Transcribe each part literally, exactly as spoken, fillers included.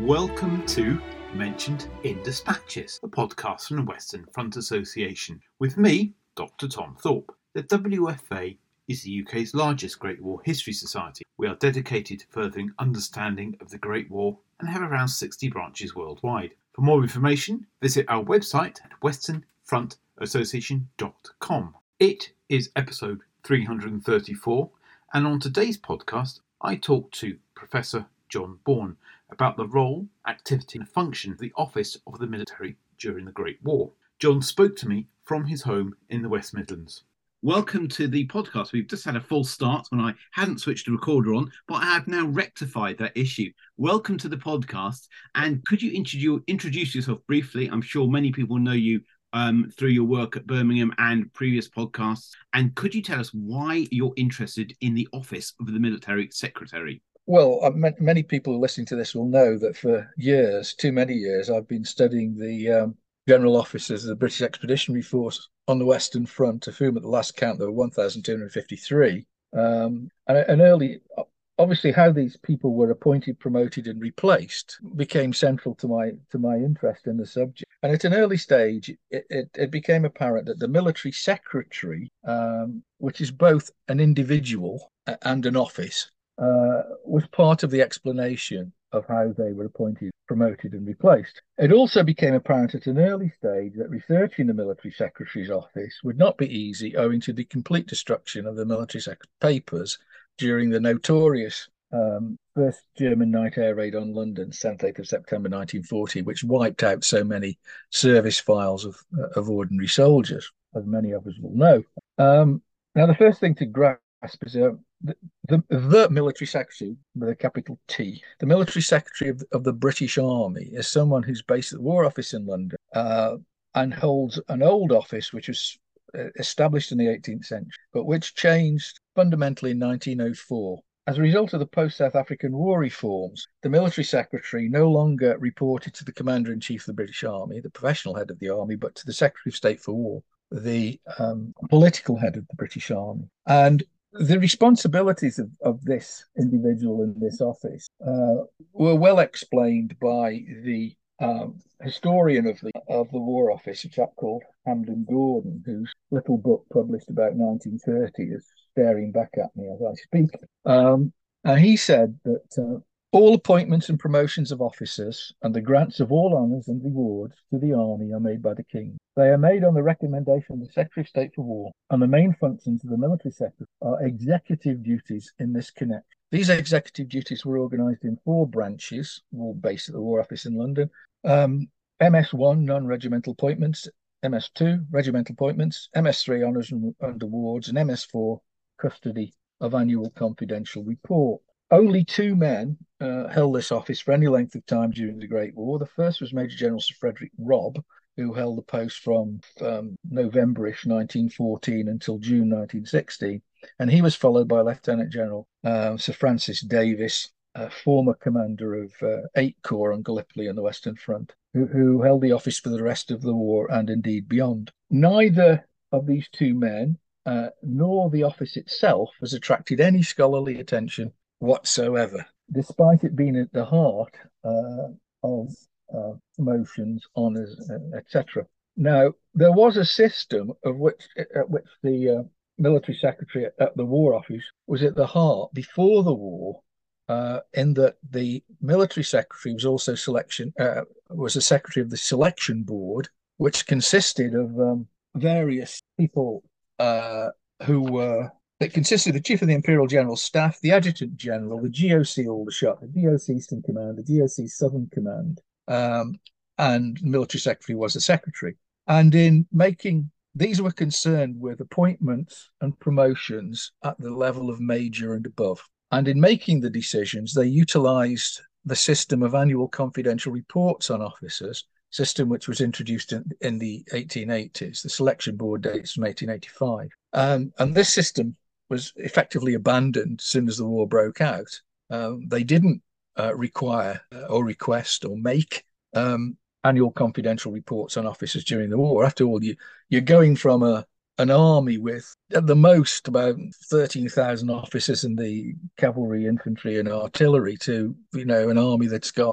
Welcome to Mentioned in Dispatches, a podcast from the Western Front Association, with me, Doctor Tom Thorpe. The W F A is the U K's largest Great War History Society. We are dedicated to furthering understanding of the Great War and have around sixty branches worldwide. For more information, visit our website at western front association dot com. It is episode three hundred thirty-four, and on today's podcast, I talk to Professor John Bourne about the role, activity and function of the Office of the Military during the Great War. John spoke to me from his home in the West Midlands. Welcome to the podcast. We've just had a false start when I hadn't switched the recorder on, but I have now rectified that issue. Welcome to the podcast, and could you introduce, introduce yourself briefly? I'm sure many people know you um, through your work at Birmingham and previous podcasts, and could you tell us why you're interested in the Office of the Military Secretary? Well, uh, many people listening to this will know that for years, too many years, I've been studying the um, general officers of the British Expeditionary Force on the Western Front, of whom at the last count there were one thousand two hundred fifty-three. Um, and, and early, obviously, how these people were appointed, promoted, and replaced became central to my to my interest in the subject. And at an early stage, it, it, it became apparent that the military secretary, um, which is both an individual and an office, Uh, was part of the explanation of how they were appointed, promoted and replaced. It also became apparent at an early stage that researching the military secretary's office would not be easy owing to the complete destruction of the military secretary's papers during the notorious um, first German night air raid on London, seventh to eighth of September nineteen forty, which wiped out so many service files of, uh, of ordinary soldiers, as many of us will know. Um, now, the first thing to grasp is uh, The, the, the military secretary, with a capital T, the military secretary of, of the British Army, is someone who's based at the War Office in London uh, and holds an old office which was established in the eighteenth century, but which changed fundamentally in nineteen oh four. As a result of the post-South African War reforms, the military secretary no longer reported to the Commander-in-Chief of the British Army, the professional head of the army, but to the Secretary of State for War, the um, political head of the British Army. And the responsibilities of, of this individual in this office uh, were well explained by the um, historian of the of the War Office, a chap called Hampden Gordon, whose little book published about nineteen thirty is staring back at me as I speak. Um, and he said that uh, all appointments and promotions of officers and the grants of all honours and rewards to the army are made by the King. They are made on the recommendation of the Secretary of State for War, and the main functions of the military secretary are executive duties in this connection. These executive duties were organised in four branches, all based at the War Office in London. Um, M S one, non-regimental appointments, M S two, regimental appointments, M S three, honours and, and awards, and M S four, custody of annual confidential report. Only two men uh, held this office for any length of time during the Great War. The first was Major General Sir Frederick Robb, who held the post from um, November-ish nineteen fourteen until June nineteen sixteen. And he was followed by Lieutenant General uh, Sir Francis Davis, uh, former commander of uh, eighth Corps on Gallipoli and the Western Front, who, who held the office for the rest of the war and indeed beyond. Neither of these two men, uh, nor the office itself, has attracted any scholarly attention whatsoever, despite it being at the heart uh, of uh, promotions, honours, uh, et cetera. Now, there was a system of which at which the uh, military secretary at, at the War Office was at the heart before the war, uh, in that the military secretary was also selection uh, was a secretary of the selection board, which consisted of um, various people uh, who were. It consisted of the Chief of the Imperial General Staff, the Adjutant General, the G O C Aldershot, the D O C Eastern Command, the D O C Southern Command, um, and the Military Secretary was the Secretary. And in making, these were concerned with appointments and promotions at the level of Major and above. And in making the decisions, they utilised the system of annual confidential reports on officers, system which was introduced in, in the eighteen eighties. The selection board dates from eighteen eighty-five. Um, and this system was effectively abandoned as soon as the war broke out. Um, they didn't uh, require uh, or request or make um, annual confidential reports on officers during the war. After all, you, you're going from a an army with, at the most, about thirteen thousand officers in the cavalry, infantry and artillery to, you know, an army that's got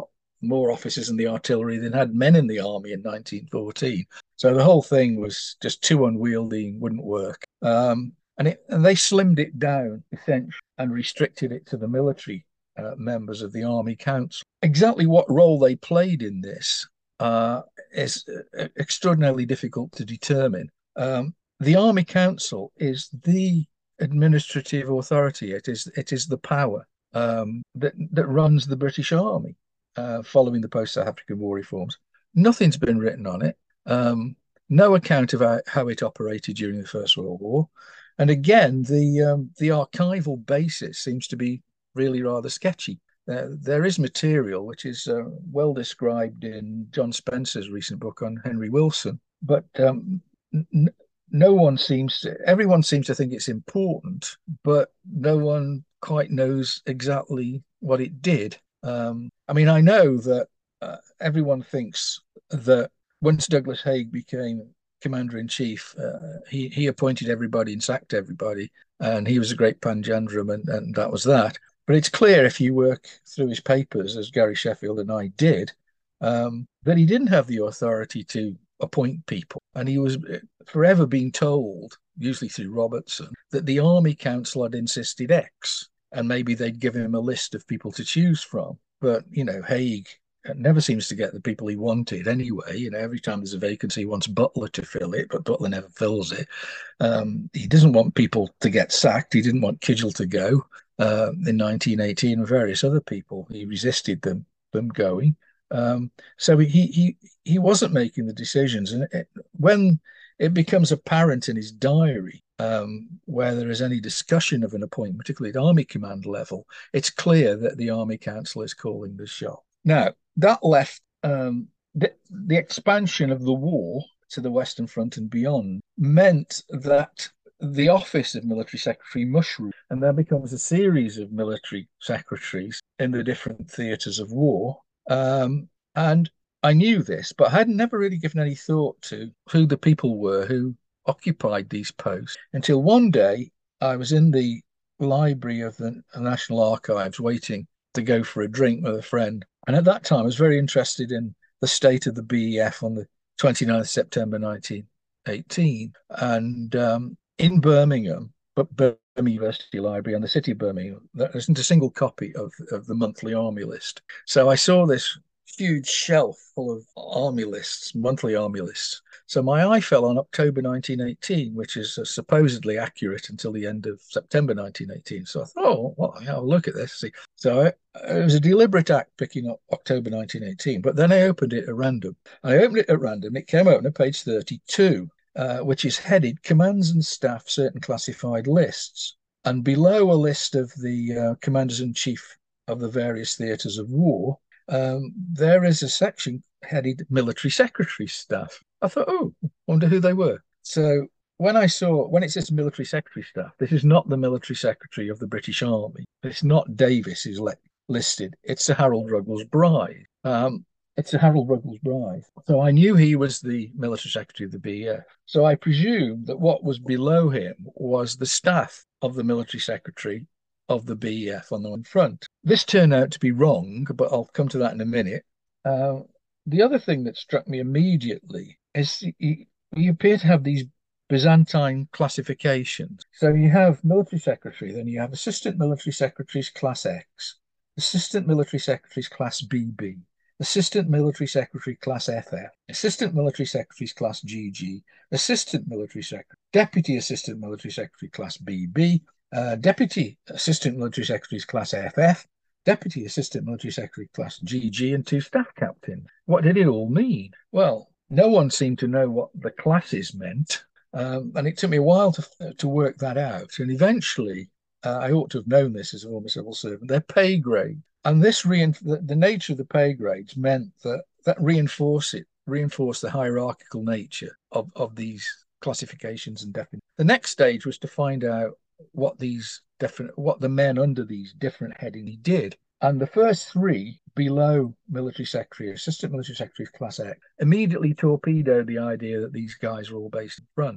more officers in the artillery than had men in the army in nineteen fourteen. So the whole thing was just too unwieldy, wouldn't work. Um, and, it, and they slimmed it down essentially and restricted it to the military uh, members of the Army Council. Exactly what role they played in this uh, is uh, extraordinarily difficult to determine. Um, the Army Council is the administrative authority. It is it is the power um, that that runs the British Army uh, following the post-South African War reforms. Nothing's been written on it. Um, no account of how, how it operated during the First World War. And again, the um, the archival basis seems to be really rather sketchy. Uh, there is material which is uh, well described in John Spencer's recent book on Henry Wilson, but um, n- no one seems to, everyone seems to think it's important, but no one quite knows exactly what it did. Um, I mean, I know that uh, everyone thinks that once Douglas Haig became commander-in-chief, uh, he, he appointed everybody and sacked everybody, and he was a great panjandrum, and, and that was that. But it's clear if you work through his papers, as Gary Sheffield and I did, um, that he didn't have the authority to appoint people. And he was forever being told, usually through Robertson, that the Army Council had insisted X, and maybe they'd give him a list of people to choose from. But, you know, Haig never seems to get the people he wanted anyway. You know, every time there's a vacancy, he wants Butler to fill it, but Butler never fills it. Um, he doesn't want people to get sacked. He didn't want Kidgel to go uh, in nineteen eighteen, and various other people. He resisted them them going. Um, so he he he wasn't making the decisions. And it, when it becomes apparent in his diary um, where there is any discussion of an appointment, particularly at Army Command level, it's clear that the Army Council is calling the shot. Now, that left um, the, the expansion of the war to the Western Front and beyond meant that the office of military secretary mushroomed, and there becomes a series of military secretaries in the different theatres of war. Um, and I knew this, but I had never really given any thought to who the people were who occupied these posts until one day I was in the library of the National Archives waiting to go for a drink with a friend. And at that time, I was very interested in the state of the B E F on the twenty-ninth of September nineteen eighteen. And um, in Birmingham, but Birmingham University Library and the City of Birmingham, there isn't a single copy of, of the monthly army list. So I saw this huge shelf full of army lists, monthly army lists. So my eye fell on October nineteen eighteen, which is uh, supposedly accurate until the end of September nineteen eighteen. So I thought, oh, well, yeah, I'll look at this. See. So I, it was a deliberate act picking up October nineteen eighteen, but then I opened it at random. I opened it at random. It came open at page thirty-two, uh, which is headed Commands and Staff Certain Classified Lists. And below a list of the uh, Commanders-in-Chief of the various theatres of war, um, there is a section headed Military Secretary Staff. I thought, oh, wonder who they were. So when I saw, when it says Military Secretary Staff, this is not the Military Secretary of the British Army. It's not Davis who's le- listed. It's Sir Harold Ruggles Brythe. Um, it's Sir Harold Ruggles Brythe. So I knew he was the Military Secretary of the B E F. So I presumed that what was below him was the staff of the Military Secretary of the B E F on the one front. This turned out to be wrong, but I'll come to that in a minute. Uh, the other thing that struck me immediately is you, you appear to have these Byzantine classifications. So you have military secretary, then you have assistant military secretaries class X, assistant military secretaries class B B, assistant military secretary class F F, assistant military secretaries class G G, assistant military secretary, deputy assistant military secretary class B B, uh, deputy assistant military secretaries class F F, deputy assistant military secretary class G G, and two staff captains. What did it all mean? Well, no one seemed to know what the classes meant, um, and it took me a while to to work that out. And eventually, uh, I ought to have known this as a former civil servant. Their pay grade, and this rein- the, the nature of the pay grades meant that that reinforced it, reinforced the hierarchical nature of of these classifications and definitions. The next stage was to find out what these different, what the men under these different headings did. And the first three below military secretary, assistant military secretary class X, immediately torpedoed the idea that these guys were all based in front.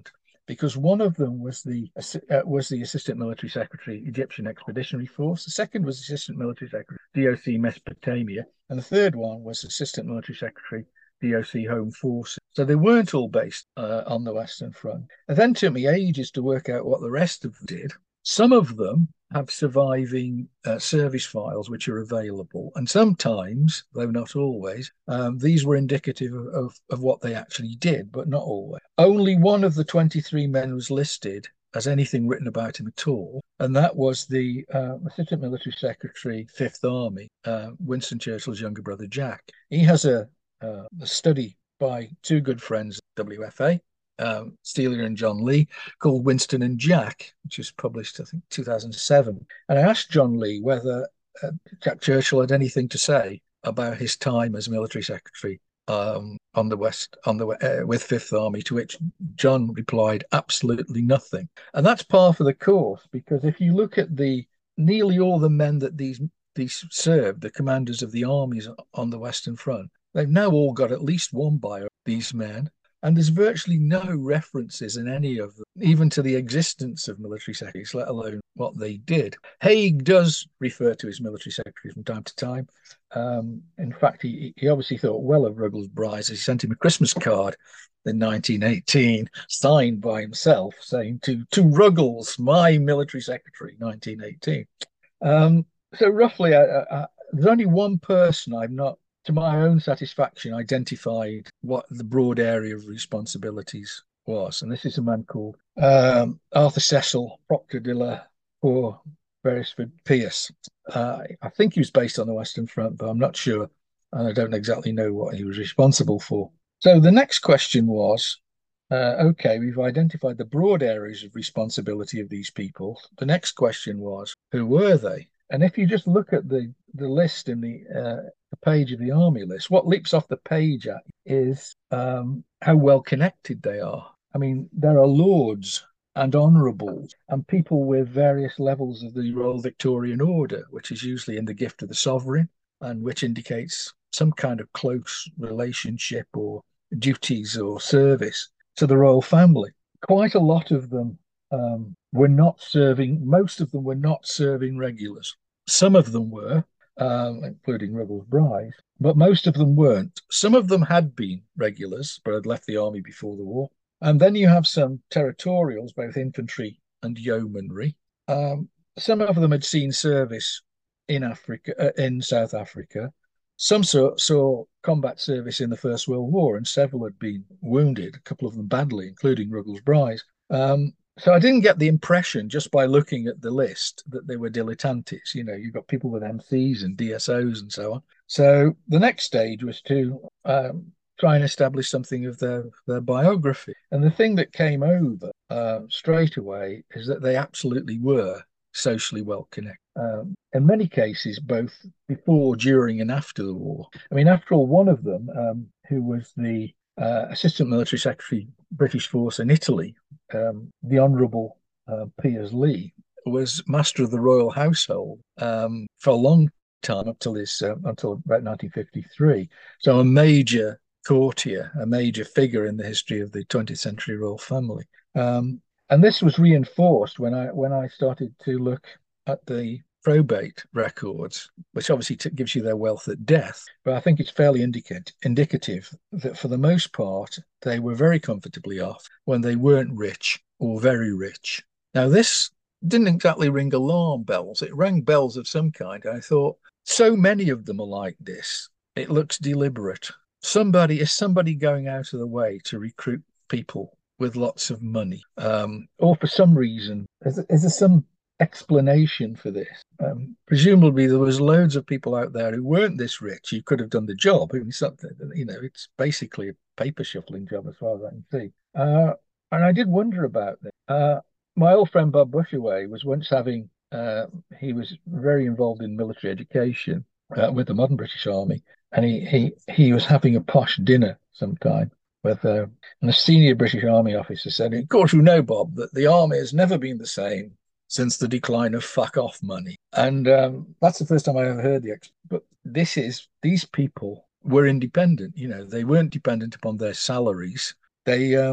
because one of them was the uh, was the Assistant Military Secretary, Egyptian Expeditionary Force. The second was Assistant Military Secretary, D O C Mesopotamia, and the third one was Assistant Military Secretary, D O C Home Forces. So they weren't all based uh, on the Western Front. It then took me ages to work out what the rest of them did. Some of them have surviving uh, service files which are available, and sometimes, though not always, um, these were indicative of, of, of what they actually did, but not always. Only one of the twenty-three men was listed as anything written about him at all, and that was the uh, Assistant Military Secretary, Fifth Army, uh, Winston Churchill's younger brother Jack. He has a, uh, a study by two good friends, W F A, Um, Steele and John Lee, called Winston and Jack, which was published, I think, two thousand seven. And I asked John Lee whether uh, Jack Churchill had anything to say about his time as military secretary um, on the West, on the uh, with Fifth Army, to which John replied, absolutely nothing. And that's par for the course, because if you look at the nearly all the men that these these served, the commanders of the armies on the Western Front, they've now all got at least one bio, these men. And there's virtually no references in any of them, even to the existence of military secretaries, let alone what they did. Haig does refer to his military secretary from time to time. Um, in fact, he, he obviously thought well of Ruggles Bryce. He sent him a Christmas card in nineteen eighteen, signed by himself, saying to, to Ruggles, my military secretary, nineteen eighteen. Um, so roughly, I, I, there's only one person I've not, to my own satisfaction, identified what the broad area of responsibilities was. And this is a man called um, Arthur Cecil Proctor de la Cour Beresford Pierce. Uh, I think he was based on the Western Front, but I'm not sure. And I don't exactly know what he was responsible for. So the next question was, uh, okay, we've identified the broad areas of responsibility of these people. The next question was, who were they? And if you just look at the, the list in the, uh, the page of the army list, what leaps off the page at is um, how well connected they are. I mean, there are lords and honourables and people with various levels of the Royal Victorian Order, which is usually in the gift of the sovereign and which indicates some kind of close relationship or duties or service to the royal family. Quite a lot of them um, were not serving, most of them were not serving regulars. Some of them were, um, including Ruggles Bryce, but most of them weren't. Some of them had been regulars, but had left the army before the war. And then you have some territorials, both infantry and yeomanry. Um, some of them had seen service in Africa, uh, in South Africa. Some saw, saw combat service in the First World War, and several had been wounded, a couple of them badly, including Ruggles Bryce. Um, so I didn't get the impression, just by looking at the list, that they were dilettantes. You know, you've got people with M Cs and D S Os and so on. So the next stage was to um, try and establish something of their, their biography. And the thing that came over uh, straight away is that they absolutely were socially well connected. Um, in many cases, both before, during, and after the war. I mean, after all, one of them, um, who was the uh, Assistant Military Secretary, British Force in Italy, um, the Honourable uh, Piers Lee, was Master of the Royal Household um, for a long time, up till his uh, until about nineteen fifty-three. So a major courtier, a major figure in the history of the twentieth century royal family. Um, and this was reinforced when I when I started to look at the probate records, which obviously t- gives you their wealth at death. But I think it's fairly indicate, indicative that for the most part, they were very comfortably off when they weren't rich or very rich. Now, this didn't exactly ring alarm bells. It rang bells of some kind. I thought, so many of them are like this. It looks deliberate. Somebody is somebody going out of the way to recruit people with lots of money, um, or for some reason, is, is there some explanation for this? Um, presumably, there was loads of people out there who weren't this rich who could have done the job. I mean, something, you know, it's basically a paper shuffling job as far as I can see. Uh, and I did wonder about this. Uh, my old friend Bob Bushaway was once having. Uh, he was very involved in military education uh, with the modern British Army, and he he he was having a posh dinner sometime with uh, and a senior British Army officer said, "Of course, you know, Bob, that the army has never been the same since the decline of fuck off money." And um, that's the first time I ever heard the ex. But this is these people were independent. You know, they weren't dependent upon their salaries. They um,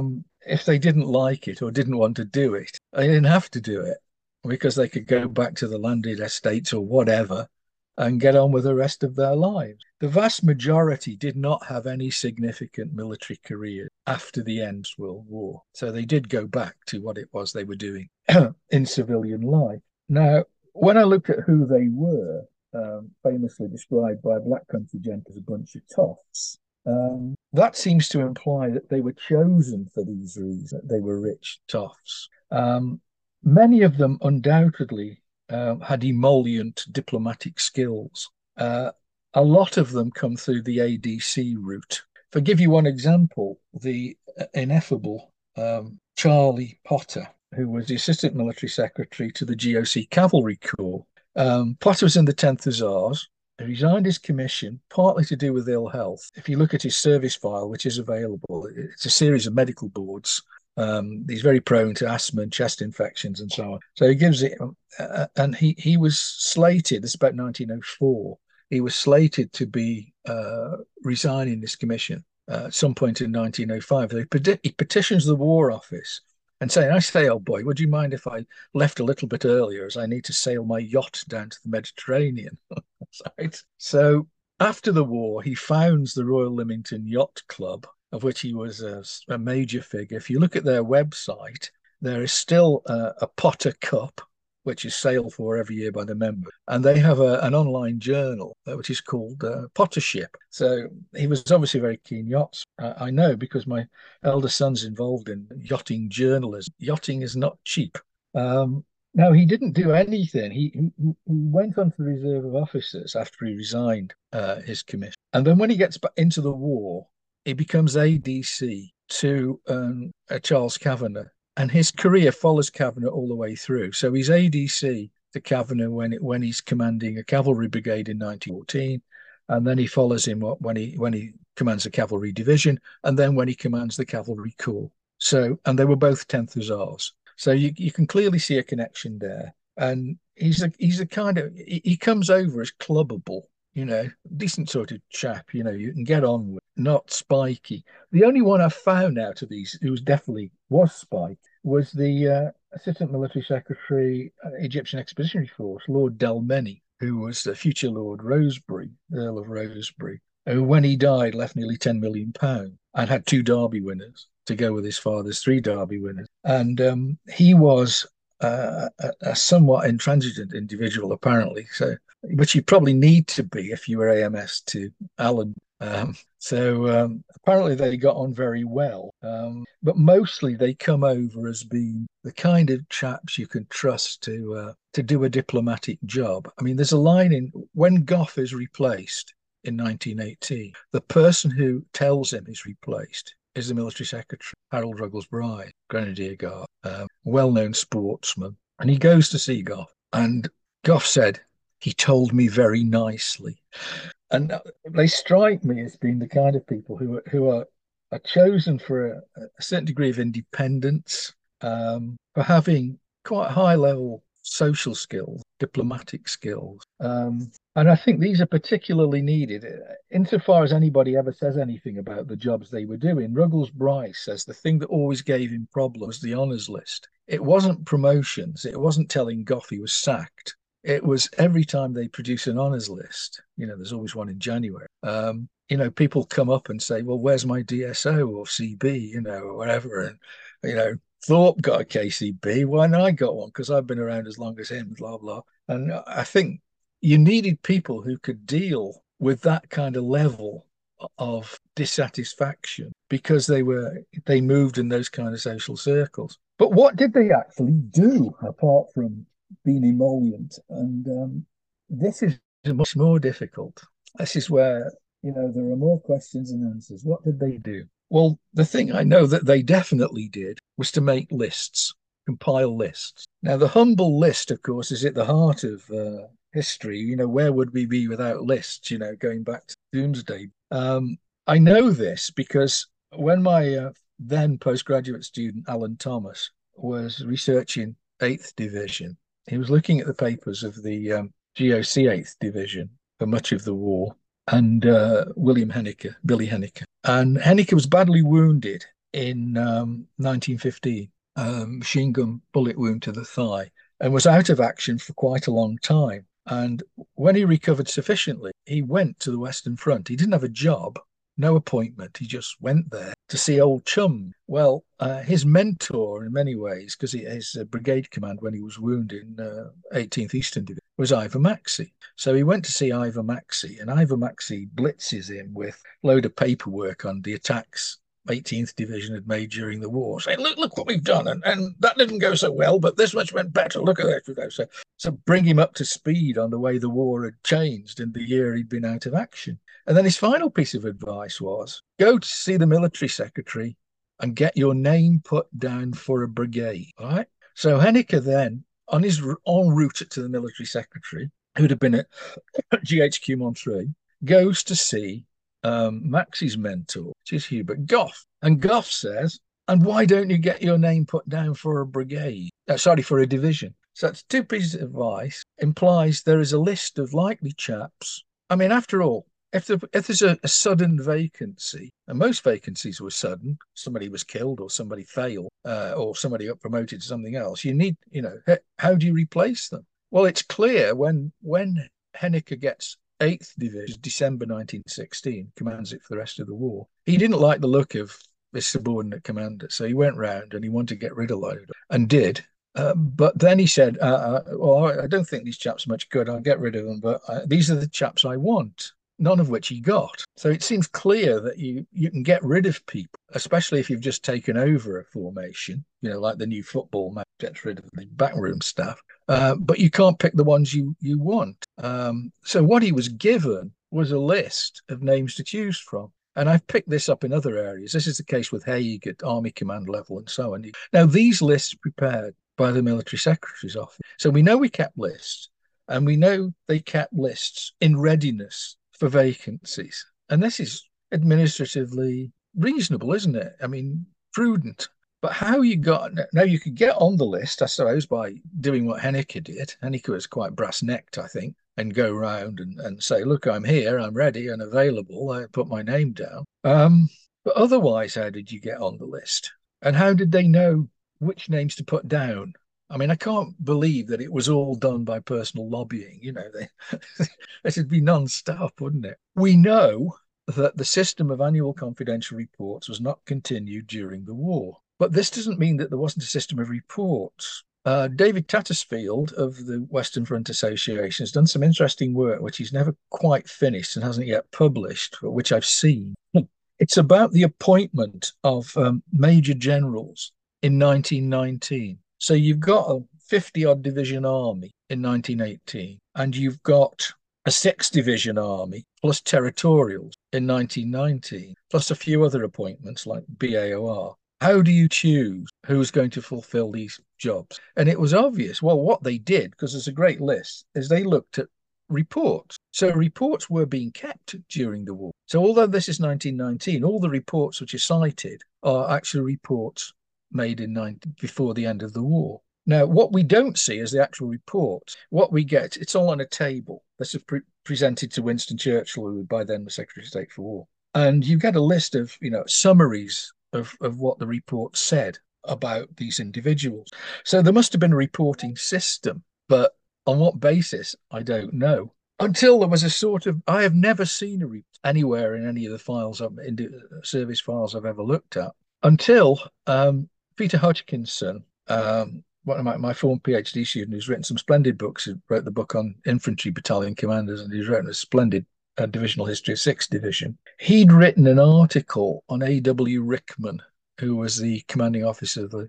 if they didn't like it or didn't want to do it, they didn't have to do it because they could go back to the landed estates or whatever and get on with the rest of their lives. The vast majority did not have any significant military career after the end of World War. So they did go back to what it was they were doing in civilian life. Now, when I looked at who they were, um, famously described by a Black Country gent as a bunch of toffs, um, that seems to imply that they were chosen for these reasons, that they were rich toffs. Um, many of them undoubtedly uh, had emollient diplomatic skills. Uh, a lot of them come through the A D C route. If I give you one example, the ineffable um, Charlie Potter, who was the Assistant Military Secretary to the G O C Cavalry Corps. Um, Potter was in the tenth Hussars. He resigned his commission, partly to do with ill health. If you look at his service file, which is available, it's a series of medical boards. Um, he's very prone to asthma and chest infections and so on. So he gives it, uh, and he, he was slated, this is about nineteen oh four, he was slated to be uh, resigning this commission uh, at some point in nineteen oh five. He, peti- he petitions the War Office and saying, I say, old boy, would you mind if I left a little bit earlier as I need to sail my yacht down to the Mediterranean? Right. So after the war, he founds the Royal Lymington Yacht Club, of which he was a, a major figure. If you look at their website, there is still a, a Potter Cup, which is sailed for every year by the member. And they have a, an online journal, uh, which is called uh, Pottership. So he was obviously very keen yachts. Uh, I know because my elder son's involved in yachting journalism. Yachting is not cheap. Um, no, he didn't do anything. He, he he went on to the Reserve of Officers after he resigned uh, his commission. And then when he gets back into the war, he becomes A D C to um, uh, Charles Kavanagh. And his career follows Kavanagh all the way through. So he's A D C to Kavanagh when it, when he's commanding a cavalry brigade in nineteen fourteen. And then he follows him when he when he commands a cavalry division, and then when he commands the cavalry corps. So, and they were both tenth Hussars. So you, you can clearly see a connection there. And he's a he's a kind of he, he comes over as clubbable, you know, decent sort of chap, you know, you can get on with, not spiky. The only one I found out of these who was definitely was spiky was the uh, Assistant Military Secretary, uh, Egyptian Expeditionary Force, Lord Delmeny, who was the future Lord Rosebery, Earl of Rosebery, who, when he died, left nearly ten million pounds and had two Derby winners to go with his father's three Derby winners. And um, he was uh, a, a somewhat intransigent individual, apparently, so which you probably need to be if you were A M S to Alan. Um, so um, apparently they got on very well, um, but mostly they come over as being the kind of chaps you can trust to uh, to do a diplomatic job. I mean, there's a line in when Gough is replaced in nineteen eighteen, the person who tells him he's replaced is the military secretary, Harold Ruggles Bride, Grenadier Guard, um, well-known sportsman, and he goes to see Gough, and Gough said, he told me very nicely. And they strike me as being the kind of people who are, who are, are chosen for a, a certain degree of independence, um, for having quite high level social skills, diplomatic skills. Um, and I think these are particularly needed insofar as anybody ever says anything about the jobs they were doing. Ruggles Bryce says the thing that always gave him problems was the honours list. It wasn't promotions. It wasn't telling Gough he was sacked. It was every time they produce an honours list, you know, there's always one in January. Um, you know, people come up and say, well, where's my D S O or C B, you know, or whatever. And, you know, Thorpe got a K C B. Why not I got one? Because I've been around as long as him, blah, blah. And I think you needed people who could deal with that kind of level of dissatisfaction because they were, they moved in those kind of social circles. But what did they actually do apart from being emollient? And um, this is much more difficult. This is where, you know, there are more questions than answers. What did they do? Well, the thing I know that they definitely did was to make lists, compile lists. Now, the humble list, of course, is at the heart of uh, history. You know, where would we be without lists, you know, going back to Doomsday? Um, I know this because when my uh, then postgraduate student, Alan Thomas, was researching eighth Division, he was looking at the papers of the um, G O C eighth Division for much of the war, and uh, William Henniker, Billy Henniker. And Henniker was badly wounded in um, nineteen fifteen, um, machine gun bullet wound to the thigh, and was out of action for quite a long time. And when he recovered sufficiently, he went to the Western Front. He didn't have a job, no appointment. He just went there to see old chum. Well, uh, his mentor in many ways, because his uh, brigade command when he was wounded in uh, eighteenth Eastern Division was Ivor Maxey. So he went to see Ivor Maxey, and Ivor Maxey blitzes him with a load of paperwork on the attacks eighteenth Division had made during the war, saying, look, look what we've done. And, and that didn't go so well, but this much went better. Look at that. So, so bring him up to speed on the way the war had changed in the year he'd been out of action. And then his final piece of advice was, go to see the military secretary and get your name put down for a brigade. All right. So Henniker then, on his en route to the military secretary, who'd have been at G H Q Monterey, goes to see um, Maxey's mentor, which is Hubert Gough. And Gough says, and why don't you get your name put down for a brigade? Uh, sorry, for a division. So that's two pieces of advice, implies there is a list of likely chaps. I mean, after all, if, there, if there's a, a sudden vacancy, and most vacancies were sudden, somebody was killed or somebody failed uh, or somebody got promoted to something else, you need, you know, how do you replace them? Well, it's clear when when Henniker gets eighth Division, December nineteen sixteen, commands it for the rest of the war. He didn't like the look of his subordinate commander, so he went round and he wanted to get rid of load and did. Uh, but then he said, uh, uh, well, I don't think these chaps are much good. I'll get rid of them, but uh, these are the chaps I want. None of which he got. So it seems clear that you, you can get rid of people, especially if you've just taken over a formation, you know, like the new football match gets rid of the backroom staff. Uh, but you can't pick the ones you, you want. Um, so what he was given was a list of names to choose from. And I've picked this up in other areas. This is the case with Haig at Army Command level and so on. Now, these lists are prepared by the Military Secretary's office. So we know we kept lists, and we know they kept lists in readiness for vacancies. And this is administratively reasonable, isn't it? I mean, prudent. But how you got, now you could get on the list, I suppose, by doing what Henniker did. Henniker was quite brass-necked, I think, and go round and, and say, look, I'm here, I'm ready and available. I put my name down. Um, but otherwise, how did you get on the list? And how did they know which names to put down? I mean, I can't believe that it was all done by personal lobbying. You know, they, it would be non-stop, wouldn't it? We know that the system of annual confidential reports was not continued during the war. But this doesn't mean that there wasn't a system of reports. Uh, David Tattersfield of the Western Front Association has done some interesting work, which he's never quite finished and hasn't yet published, but which I've seen. It's about the appointment of um, major generals in nineteen nineteen. So you've got a fifty-odd division army in nineteen eighteen, and you've got a sixth division army plus territorials in nineteen nineteen, plus a few other appointments like B A O R. How do you choose who's going to fulfill these jobs? And it was obvious. Well, what they did, because there's a great list, is they looked at reports. So reports were being kept during the war. So although this is nineteen nineteen, all the reports which are cited are actually reports made in nineteen, before the end of the war. Now, what we don't see is the actual reports. What we get, it's all on a table. This is pre- presented to Winston Churchill, who by then was Secretary of State for War. And you get a list of, you know, summaries of, of what the report said about these individuals. So there must have been a reporting system, but on what basis, I don't know. Until there was a sort of, I have never seen a report anywhere in any of the files, in the service files I've ever looked at, until um, Peter Hodgkinson, um, one of my, my former PhD student who's written some splendid books, he wrote the book on infantry battalion commanders, and he's written a splendid uh, divisional history of sixth Division. He'd written an article on A W Rickman, who was the commanding officer of the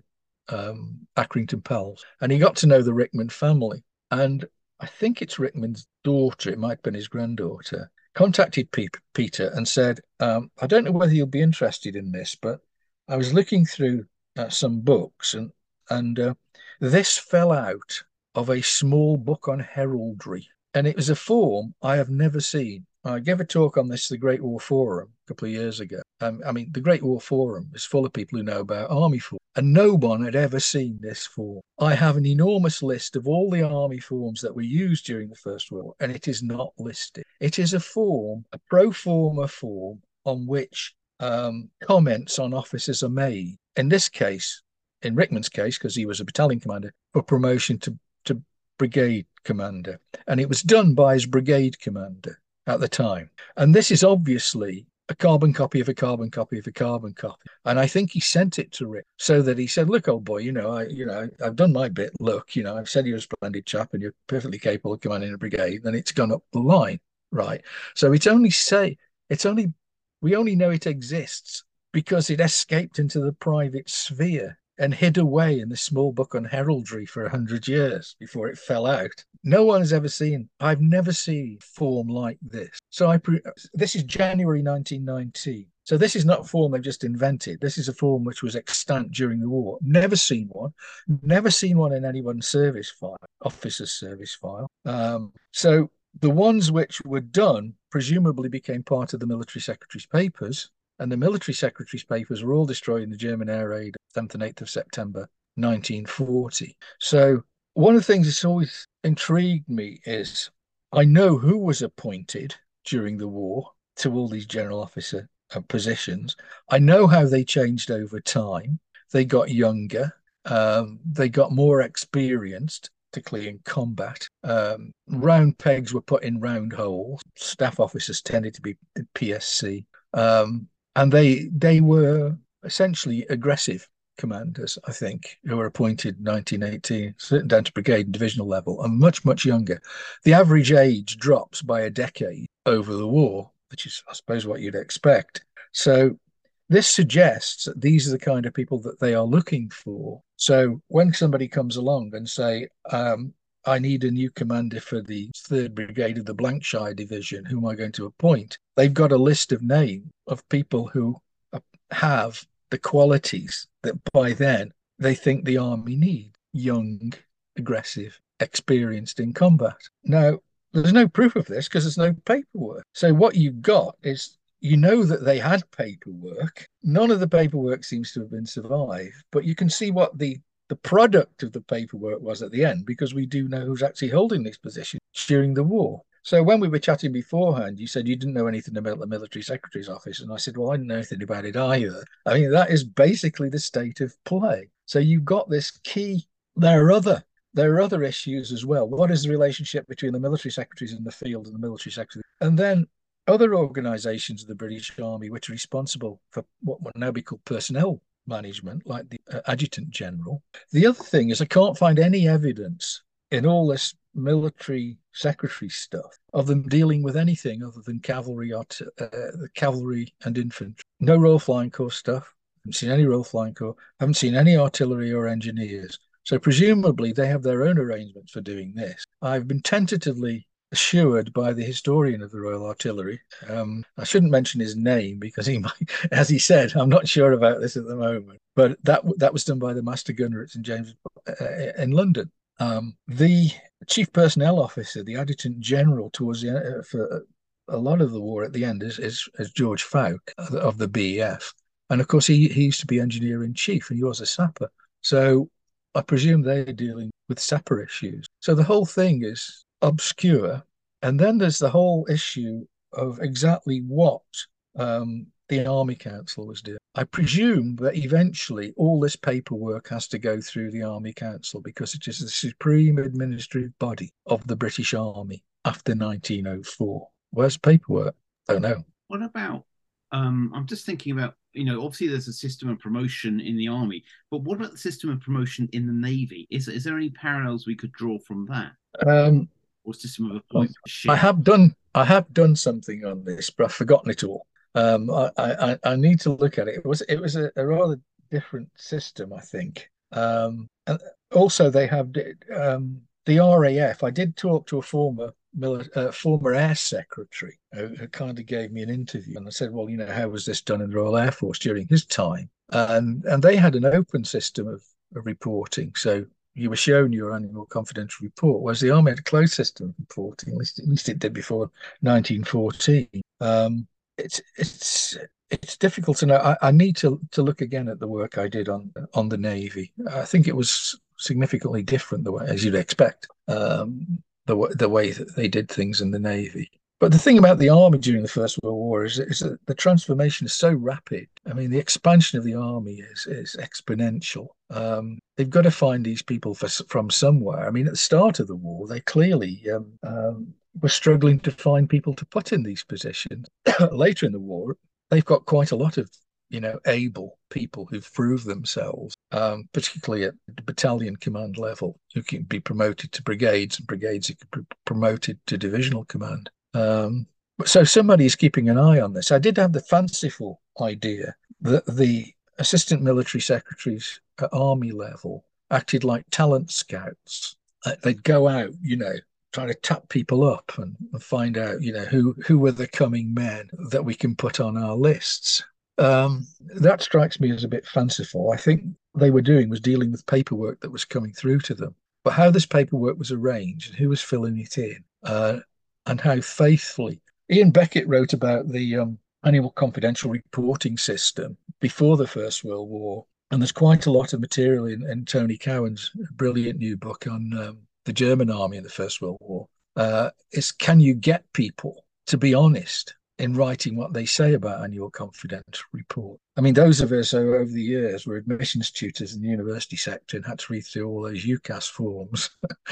um, Accrington Pals, and he got to know the Rickman family. And I think it's Rickman's daughter, it might have been his granddaughter, contacted P- Peter and said, um, I don't know whether you'll be interested in this, but I was looking through uh, some books, and and uh, this fell out of a small book on heraldry. And it was a form I have never seen. I gave a talk on this at the Great War Forum a couple of years ago. Um, I mean, the Great War Forum is full of people who know about army form, and no one had ever seen this form. I have an enormous list of all the army forms that were used during the First World War, and it is not listed. It is a form, a pro forma form, on which um, comments on officers are made. In this case, in Rickman's case, because he was a battalion commander, for promotion to, to brigade commander. And it was done by his brigade commander at the time. And this is obviously a carbon copy of a carbon copy of a carbon copy. And I think he sent it to Rick so that he said, look, old boy, you know, I, you know, I've done my bit. Look, you know, I've said you're a splendid chap and you're perfectly capable of commanding a brigade. Then it's gone up the line. Right. So it's only say, it's only, we only know it exists because it escaped into the private sphere and hid away in the small book on heraldry for a hundred years before it fell out. No one has ever seen, I've never seen form like this. So I, pre- this is January nineteen nineteen. So this is not a form they've just invented. This is a form which was extant during the war. Never seen one. Never seen one in anyone's service file, officer's service file. Um, so the ones which were done presumably became part of the military secretary's papers, and the military secretary's papers were all destroyed in the German air raid seventh and eighth of September nineteen forty. So one of the things that's always intrigued me is I know who was appointed during the war to all these general officer positions. I know how they changed over time. They got younger. Um, they got more experienced, particularly in combat. Um, round pegs were put in round holes. Staff officers tended to be P S C. Um, and they they were essentially aggressive commanders, I think, who were appointed nineteen eighteen, certain down to brigade and divisional level, and much, much younger. The average age drops by a decade over the war, which is, I suppose, what you'd expect. So this suggests that these are the kind of people that they are looking for. So when somebody comes along and say, um, I need a new commander for the third Brigade of the Blankshire Division, who am I going to appoint? They've got a list of names of people who have the qualities that by then they think the army need: young, aggressive, experienced in combat. Now, there's no proof of this because there's no paperwork. So what you've got is, you know that they had paperwork. None of the paperwork seems to have been survived, but you can see what the the product of the paperwork was at the end, because we do know who's actually holding this position during the war. So when we were chatting beforehand, you said you didn't know anything about the military secretary's office. And I said, well, I didn't know anything about it either. I mean, that is basically the state of play. So you've got this key. There are other there are other issues as well. What is the relationship between the military secretaries in the field and the military secretary? And then other organisations of the British Army which are responsible for what would now be called personnel management, like the uh, Adjutant General. The other thing is, I can't find any evidence in all this military secretary stuff of them dealing with anything other than cavalry, art- uh, cavalry and infantry. No Royal Flying Corps stuff. Haven't seen any Royal Flying Corps. Haven't seen any artillery or engineers. So presumably they have their own arrangements for doing this. I've been tentatively assured by the historian of the Royal Artillery. Um, I shouldn't mention his name because he might, as he said, I'm not sure about this at the moment. But that that was done by the Master Gunner at Saint James uh, in London. Um, the Chief Personnel Officer, the Adjutant General, towards the uh, for a lot of the war at the end is is, is George Fowke of the B E F, and of course he he used to be Engineer in Chief and he was a sapper. So I presume they're dealing with sapper issues. So the whole thing is obscure. And then there's the whole issue of exactly what um, the Army Council was doing. I presume that eventually all this paperwork has to go through the Army Council because it is the supreme administrative body of the British Army after nineteen oh four. Where's paperwork? Don't know. What about, um, I'm just thinking about, you know, obviously there's a system of promotion in the Army, but what about the system of promotion in the Navy? Is, is there any parallels we could draw from that? Um, or system of appointment? I have done I have done something on this, but I've forgotten it all. Um, I, I, I need to look at it. It was it was a, a rather different system, I think. Um, and also, they have um, the R A F. I did talk to a former uh, former Air Secretary who, who kind of gave me an interview, and I said, "Well, you know, how was this done in the Royal Air Force during his time?" And and they had an open system of, of reporting, so you were shown your annual confidential report, whereas the Army had a closed system of reporting. At least, at least it did before nineteen fourteen. Um, it's it's it's difficult to know. I, I need to to look again at the work I did on on the Navy. I think it was significantly different the way, as you'd expect, um, the the way that they did things in the Navy. But the thing about the army during the First World War is, is that the transformation is so rapid. I mean, the expansion of the army is is exponential. Um, they've got to find these people for, from somewhere. I mean, at the start of the war, they clearly um, um, were struggling to find people to put in these positions. Later in the war, they've got quite a lot of you know able people who've proved themselves, um, particularly at the battalion command level, who can be promoted to brigades, and brigades who can be promoted to divisional command. Um, so somebody is keeping an eye on this. I did have the fanciful idea that the assistant military secretaries at army level acted like talent scouts. Uh, they'd go out, you know, trying to tap people up and, and find out, you know, who who were the coming men that we can put on our lists. Um, that strikes me as a bit fanciful. I think they were doing was dealing with paperwork that was coming through to them, but how this paperwork was arranged and who was filling it in. Uh, and how faithfully. Ian Beckett wrote about the um, annual confidential reporting system before the First World War. And there's quite a lot of material in, in Tony Cowan's brilliant new book on um, the German army in the First World War. Uh, is can you get people to be honest in writing what they say about annual confidential report? I mean, those of us who over the years were admissions tutors in the university sector and had to read through all those UCAS forms.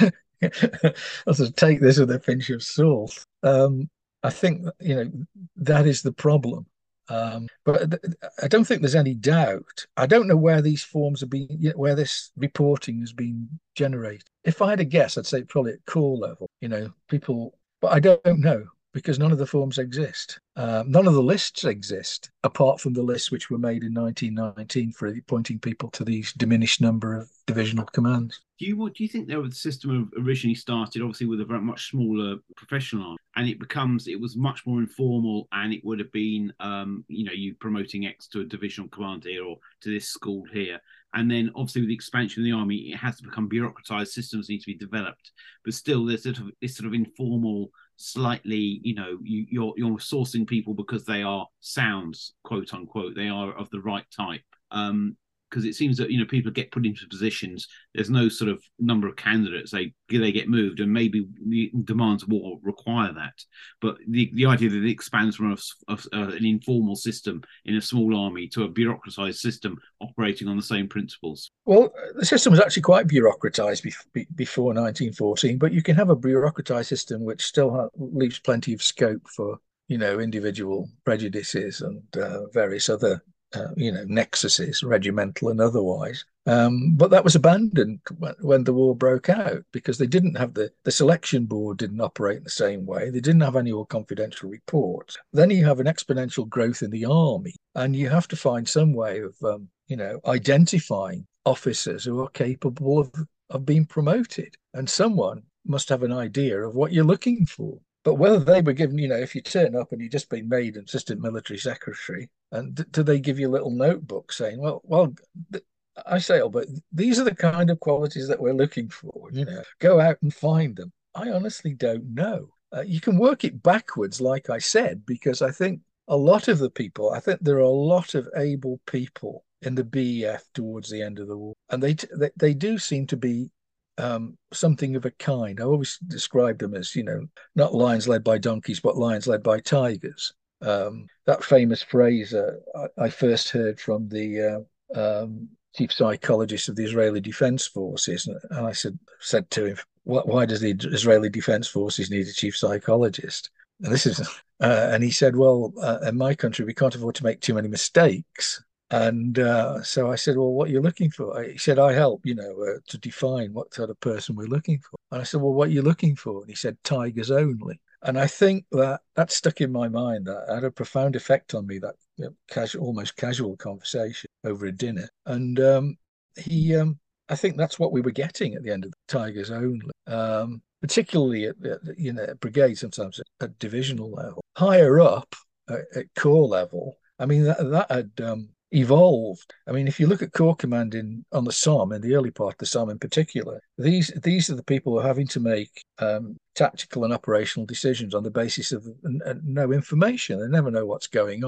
I'll just take this with a pinch of salt. Um, I think you know that is the problem, um, but I don't think there's any doubt. I don't know where these forms are being, where this reporting has been generated. If I had a guess, I'd say probably at core level. You know, people, but I don't know because none of the forms exist. Um, none of the lists exist, apart from the lists which were made in nineteen nineteen for appointing people to these diminished number of divisional commands. Do you what do you think the system originally started obviously with a very much smaller professional army, and it becomes it was much more informal, and it would have been um, you know you promoting X to a divisional command here or to this school here, and then obviously with the expansion of the army, it has to become bureaucratized. Systems need to be developed, but still there's sort of this sort of informal. Slightly, you know, you, you're you're sourcing people because they are sounds, quote unquote, they are of the right type. Um, because it seems that you know people get put into positions. There's no sort of number of candidates. They they get moved, and maybe the demands of war require that. But the, the idea that it expands from a, a, an informal system in a small army to a bureaucratized system operating on the same principles. Well, the system was actually quite bureaucratized be- before nineteen fourteen, but you can have a bureaucratized system which still ha- leaves plenty of scope for you know individual prejudices and uh, various other. Uh, you know, nexuses, regimental and otherwise. Um, but that was abandoned when, when the war broke out because they didn't have the, the selection board didn't operate in the same way. They didn't have annual confidential reports. Then you have an exponential growth in the army, and you have to find some way of, um, you know, identifying officers who are capable of, of being promoted. And someone must have an idea of what you're looking for. But whether they were given, you know, if you turn up and you've just been made an assistant military secretary, and d- do they give you a little notebook saying, well, well, th- I say, oh, but these are the kind of qualities that we're looking for, you know, go out and find them. I honestly don't know. Uh, you can work it backwards, like I said, because I think a lot of the people, I think there are a lot of able people in the B E F towards the end of the war, and they, t- they, they do seem to be um, something of a kind. I always describe them as, you know, not lions led by donkeys, but lions led by tigers. Um, that famous phrase uh, I, I, first heard from the uh, um, chief psychologist of the Israeli Defense Forces, and I said said to him, "Why does the Israeli Defense Forces need a chief psychologist?" And this is, uh, and he said, "Well, uh, in my country, we can't afford to make too many mistakes." And uh, so I said, well, what are you looking for? He said, I help, you know, uh, to define what sort of person we're looking for. And I said, well, what are you looking for? And he said, tigers only. And I think that that stuck in my mind. That had a profound effect on me, that you know, casual, almost casual conversation over a dinner. And um, he, um, I think that's what we were getting at the end of the tigers only. Um, particularly at, at you know, at brigade, sometimes at, at divisional level. Higher up uh, at corps level, I mean, that, that had um, evolved. I mean, if you look at Corps Command in on the Somme, in the early part of the Somme in particular, these these are the people who are having to make um, tactical and operational decisions on the basis of uh, no information. They never know what's going on.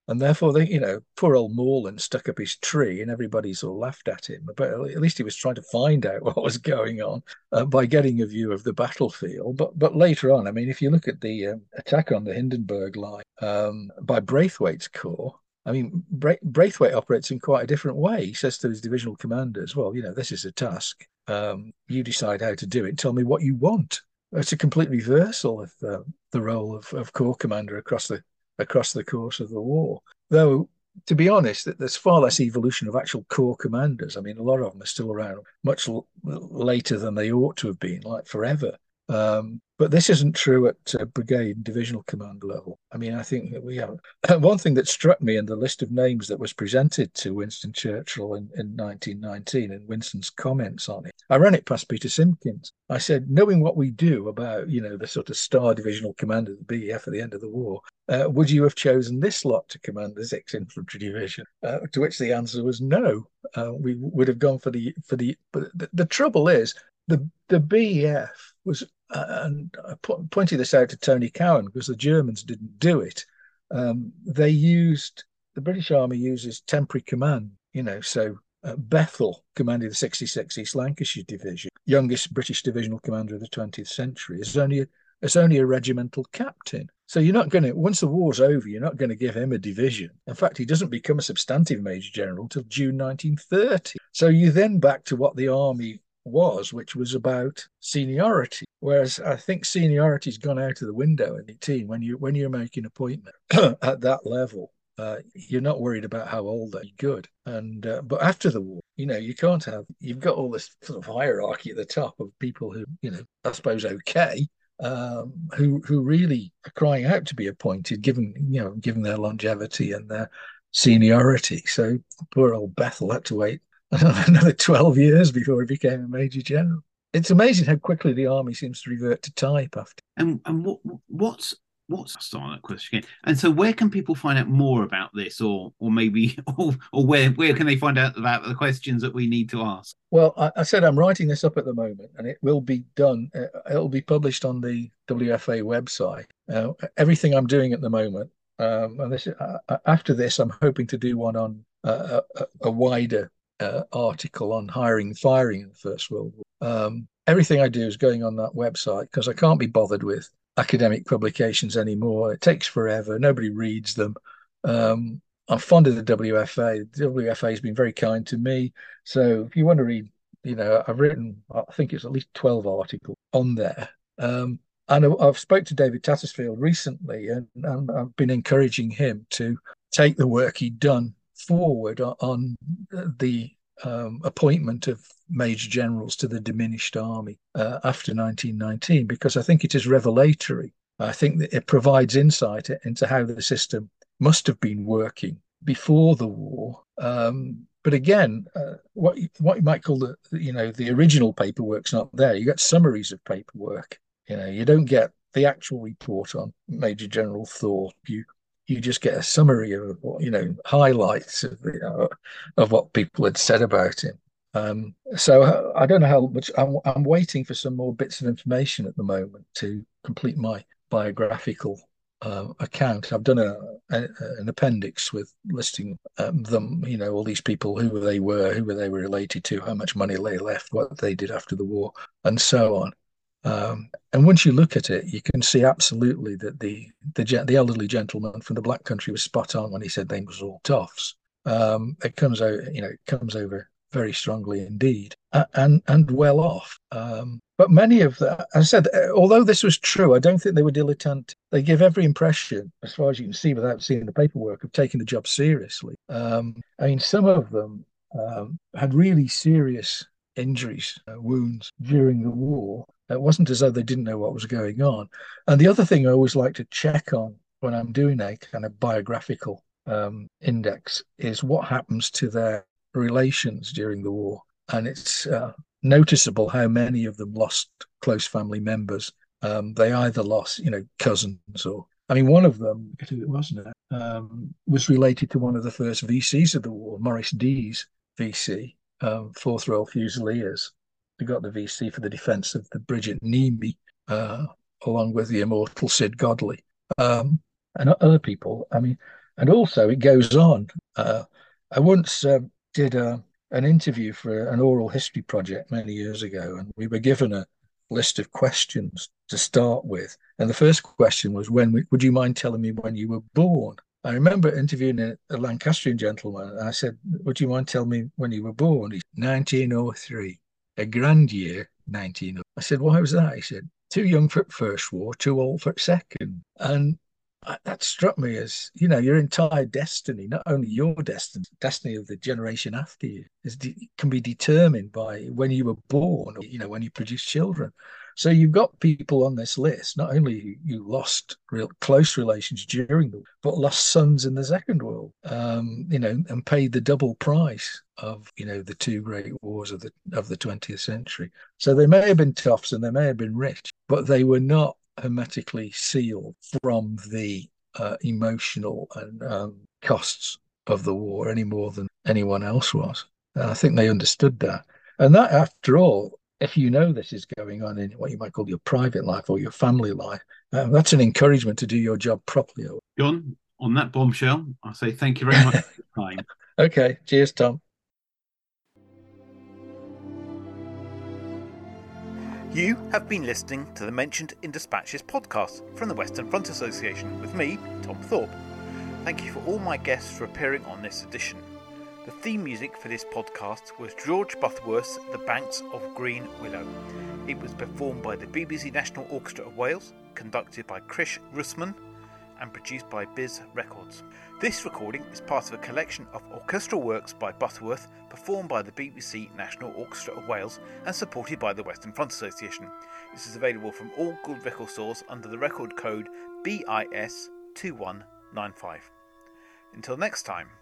And therefore, they, you know, poor old Morland stuck up his tree and everybody sort of laughed at him. But at least he was trying to find out what was going on uh, by getting a view of the battlefield. But but later on, I mean, if you look at the um, attack on the Hindenburg line um, by Braithwaite's corps, I mean, Bra- Braithwaite operates in quite a different way. He says to his divisional commanders, well, you know, this is a task. Um, you decide how to do it. Tell me what you want. It's a complete reversal of uh, the role of, of corps commander across the across the course of the war. Though, to be honest, there's far less evolution of actual corps commanders. I mean, a lot of them are still around much l- later than they ought to have been, like forever. Um, but this isn't true at uh, brigade and divisional command level. I mean, I think that we have one thing that struck me in the list of names that was presented to Winston Churchill in, in nineteen nineteen and Winston's comments on it. I ran it past Peter Simpkins. I said, knowing what we do about, you know, the sort of star divisional commander of the B E F at the end of the war, uh, would you have chosen this lot to command the sixth Infantry Division? Uh, to which the answer was no. Uh, we would have gone for the for the. But the, the trouble is, the the B E F was, uh, and I po- pointed this out to Tony Cowan because the Germans didn't do it. Um, they used the British Army uses temporary command, you know, so uh, Bethel commanded the sixty-sixth East Lancashire Division, youngest British divisional commander of the twentieth century, is only a, is only a regimental captain. So you're not going to, once the war's over, you're not going to give him a division. In fact, he doesn't become a substantive major general till June nineteen thirty. So you then back to what the army was, which was about seniority. Whereas I think seniority's gone out of the window in the team when you when you're making appointment at that level. Uh, you're not worried about how old they're good. And uh, but after the war, you know, you can't have you've got all this sort of hierarchy at the top of people who, you know, I suppose okay, um, who who really are crying out to be appointed, given you know, given their longevity and their seniority. So poor old Bethel had to wait another twelve years before he became a major general. It's amazing how quickly the army seems to revert to type after. And and what what's what's on that question? And so, where can people find out more about this, or or maybe, or, or where where can they find out about the questions that we need to ask? Well, I, I said I'm writing this up at the moment, and it will be done. Uh, it'll be published on the W F A website. Uh, everything I'm doing at the moment, um, and this uh, after this, I'm hoping to do one on uh, a, a wider uh, article on hiring and firing in the First World War. Um, everything I do is going on that website because I can't be bothered with academic publications anymore. It takes forever. Nobody reads them. Um, I'm fond of the W F A. The W F A has been very kind to me. So if you want to read, you know, I've written, I think it's at least twelve articles on there. Um, and I've spoke to David Tattersfield recently, and, and I've been encouraging him to take the work he'd done forward on, on the um, appointment of major generals to the diminished army uh, after nineteen nineteen, because I think it is revelatory. I think that it provides insight into how the system must have been working before the war. Um, but again, uh, what you, what you might call the you know the original paperwork's not there. You get summaries of paperwork. You know, you don't get the actual report on Major General Thorpe. You you just get a summary of you know highlights of you know, of what people had said about him. Um, so I don't know how much I'm, I'm waiting for some more bits of information at the moment to complete my biographical uh, account. I've done a, a, an appendix with listing um, them, you know, all these people, who they were, who they were related to, how much money they left, what they did after the war, and so on. Um, and once you look at it, you can see absolutely that the the, the elderly gentleman from the Black Country was spot on when he said they was all toffs. Um, it comes out, you know, it comes over very strongly indeed, and and well off. Um, but many of that, as I said, although this was true, I don't think they were dilettante. They give every impression, as far as you can see without seeing the paperwork, of taking the job seriously. Um, I mean, some of them um, had really serious injuries, uh, wounds during the war. It wasn't as though they didn't know what was going on. And the other thing I always like to check on when I'm doing a kind of biographical um, index is what happens to their relations during the war. And it's uh, noticeable how many of them lost close family members. Um, they either lost, you know, cousins or, I mean, one of them, who it was now, um, was related to one of the first V Cs of the war, Maurice Dees V C, um, fourth Royal Fusiliers, who got the V C for the defence of the bridge at Nemi, uh, along with the immortal Sid Godley, um, and other people. I mean, And also, it goes on. Uh, I once um, did a, an interview for an oral history project many years ago, and we were given a list of questions to start with. And the first question was, "When would you mind telling me when you were born?" I remember interviewing a, a Lancastrian gentleman, and I said, "Would you mind telling me when you were born?" He said, nineteen oh three, a grand year, nineteen oh three. I said, "Why was that?" He said, "Too young for first war, too old for second." And that struck me as, you know, your entire destiny, not only your destiny, destiny of the generation after you, is de- can be determined by when you were born, or, you know, when you produce children. So you've got people on this list, not only you lost real close relations during the war, but lost sons in the Second World, um, you know, and paid the double price of, you know, the two great wars of the of the twentieth century. So they may have been toughs and they may have been rich, but they were not hermetically sealed from the uh, emotional and um, costs of the war any more than anyone else was. And I think they understood that. And that, after all, if you know this is going on in what you might call your private life or your family life, uh, that's an encouragement to do your job properly. John, on that bombshell, I say thank you very much for your time. Okay, cheers, Tom. You have been listening to the Mentioned in Dispatches podcast from the Western Front Association with me, Tom Thorpe. Thank you for all my guests for appearing on this edition. The theme music for this podcast was George Butterworth's The Banks of Green Willow. It was performed by the B B C National Orchestra of Wales, conducted by Krish Russman, and produced by Biz Records. This recording is part of a collection of orchestral works by Butterworth performed by the B B C National Orchestra of Wales and supported by the Western Front Association. This is available from all good record stores under the record code B I S two one nine five. Until next time.